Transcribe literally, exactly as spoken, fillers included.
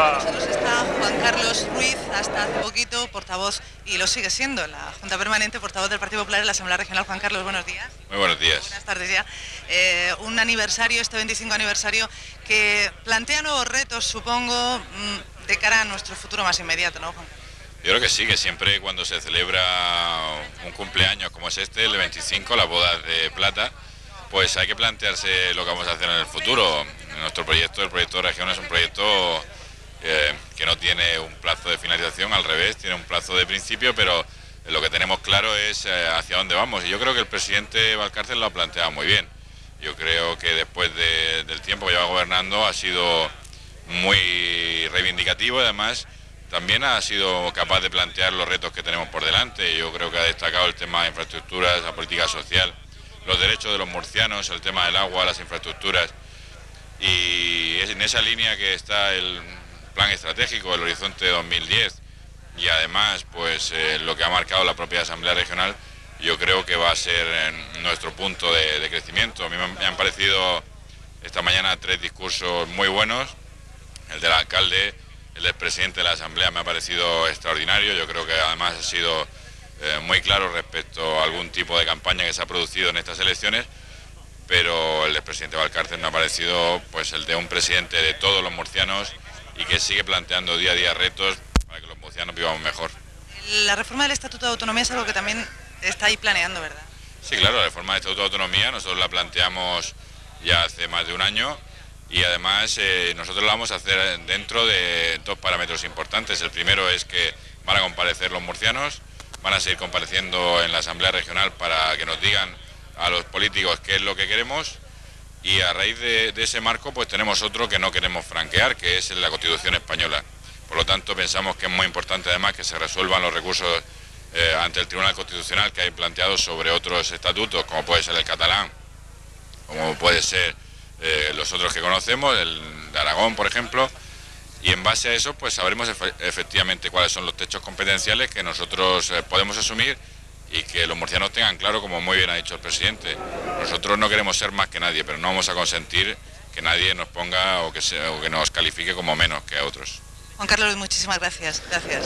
nosotros está Juan Carlos Ruiz, hasta hace poquito portavoz, y lo sigue siendo, en la Junta Permanente, portavoz del Partido Popular en la Asamblea Regional. Juan Carlos, buenos días. Muy buenos días. Buenas tardes ya. Eh, un aniversario, este veinticinco aniversario, que plantea nuevos retos, supongo, de cara a nuestro futuro más inmediato, ¿no, Juan Carlos? Yo creo que sí, que siempre cuando se celebra un cumpleaños como es este, el veinticinco, las bodas de plata, pues hay que plantearse lo que vamos a hacer en el futuro. Nuestro proyecto, el proyecto de región, es un proyecto eh, que no tiene un plazo de finalización, al revés, tiene un plazo de principio, pero lo que tenemos claro es eh, hacia dónde vamos. Y yo creo que el presidente Valcárcel lo ha planteado muy bien. Yo creo que después de, del tiempo que lleva gobernando ha sido muy reivindicativo y además también ha sido capaz de plantear los retos que tenemos por delante. Yo creo que ha destacado el tema de infraestructuras, la política social, los derechos de los murcianos, el tema del agua, las infraestructuras. Y es en esa línea que está el plan estratégico, el Horizonte dos mil diez, y además pues eh, lo que ha marcado la propia Asamblea Regional, yo creo que va a ser en nuestro punto de, de crecimiento. A mí me han parecido esta mañana tres discursos muy buenos. El del alcalde, el del presidente de la Asamblea me ha parecido extraordinario. Yo creo que además ha sido eh, muy claro respecto a algún tipo de campaña que se ha producido en estas elecciones, pero el del presidente Valcárcel me ha parecido pues el de un presidente de todos los murcianos y que sigue planteando día a día retos para que los murcianos vivamos mejor. La reforma del Estatuto de Autonomía es algo que también está ahí planeando, ¿verdad? Sí, claro, la reforma del Estatuto de Autonomía nosotros la planteamos ya hace más de un año. Y además eh, nosotros lo vamos a hacer dentro de dos parámetros importantes. El primero es que van a comparecer los murcianos, van a seguir compareciendo en la Asamblea Regional para que nos digan a los políticos qué es lo que queremos, y a raíz de, de ese marco pues tenemos otro que no queremos franquear, que es la Constitución española. Por lo tanto pensamos que es muy importante además que se resuelvan los recursos eh, ante el Tribunal Constitucional que hay planteados sobre otros estatutos, como puede ser el catalán, como puede ser Eh, los otros que conocemos, el de Aragón, por ejemplo, y en base a eso pues sabremos efe efectivamente cuáles son los techos competenciales que nosotros eh, podemos asumir y que los murcianos tengan claro, como muy bien ha dicho el presidente. Nosotros no queremos ser más que nadie, pero no vamos a consentir que nadie nos ponga o que, se, o que nos califique como menos que a otros. Juan Carlos, muchísimas gracias. Gracias.